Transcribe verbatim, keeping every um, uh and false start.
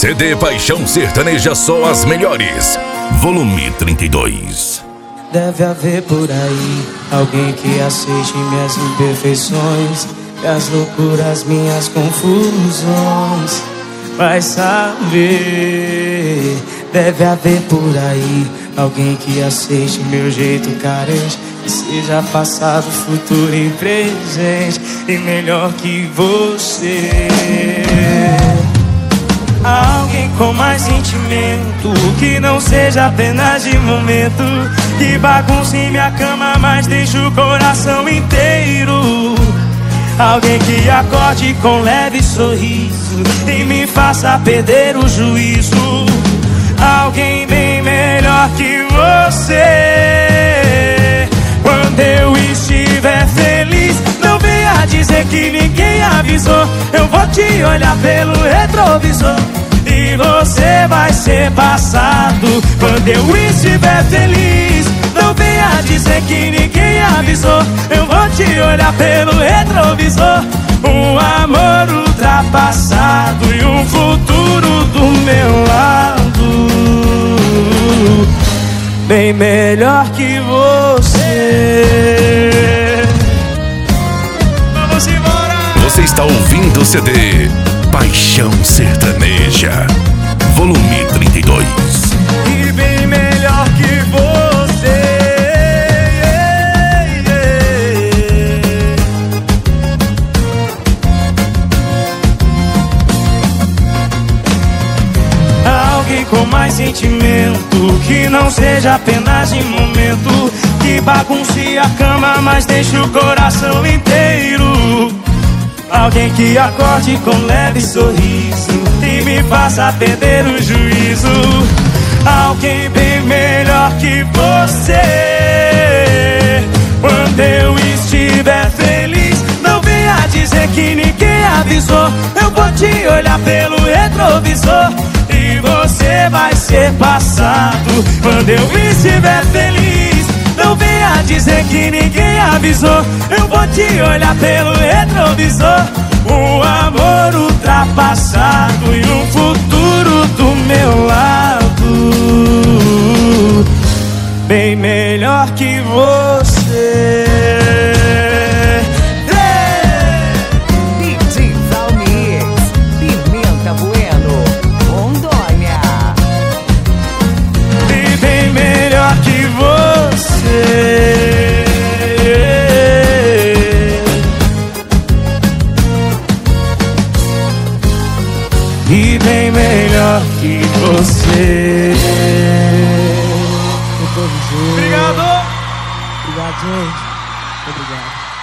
C D Paixão Sertaneja, só as melhores. Volume trinta e dois. Deve haver por aí alguém que aceite minhas imperfeições, minhas loucuras, minhas confusões. Vai saber, deve haver por aí alguém que aceite meu jeito carente, que seja passado, futuro e presente, e melhor que você. Alguém com mais sentimento, que não seja apenas de momento, que bagunce minha cama, mas deixe o coração inteiro. Alguém que acorde com leve sorriso e me faça perder o juízo. Alguém bem melhor que você. Quando eu estiver feliz, não venha dizer que ninguém avisou. Eu vou te olhar pelo retrovisor e você vai ser passado. Quando eu estiver feliz, não venha dizer que ninguém avisou. Eu vou te olhar pelo retrovisor. Um amor ultrapassado e um futuro do meu lado, bem melhor que você. Vamos embora! Você está ouvindo o C D Paixão Sertaneja, volume trinta e dois. E bem melhor que você. Alguém com mais sentimento, que não seja apenas de momento, que bagunce a cama, mas deixe o coração inteiro. Alguém que acorde com leve sorriso e me faça perder o juízo. Alguém bem melhor que você. Quando eu estiver feliz, não venha dizer que ninguém avisou. Eu vou te olhar pelo retrovisor e você vai ser passado. Quando eu estiver feliz, não venha dizer que ninguém avisou. Eu vou te olhar pelo retrovisor. Um amor ultrapassado e um futuro do meu lado, bem melhor que você. D J Valmix, Pimenta Bueno, Rondônia. E bem melhor que você. E bem melhor que você. Obrigado! Obrigado, gente. Obrigado.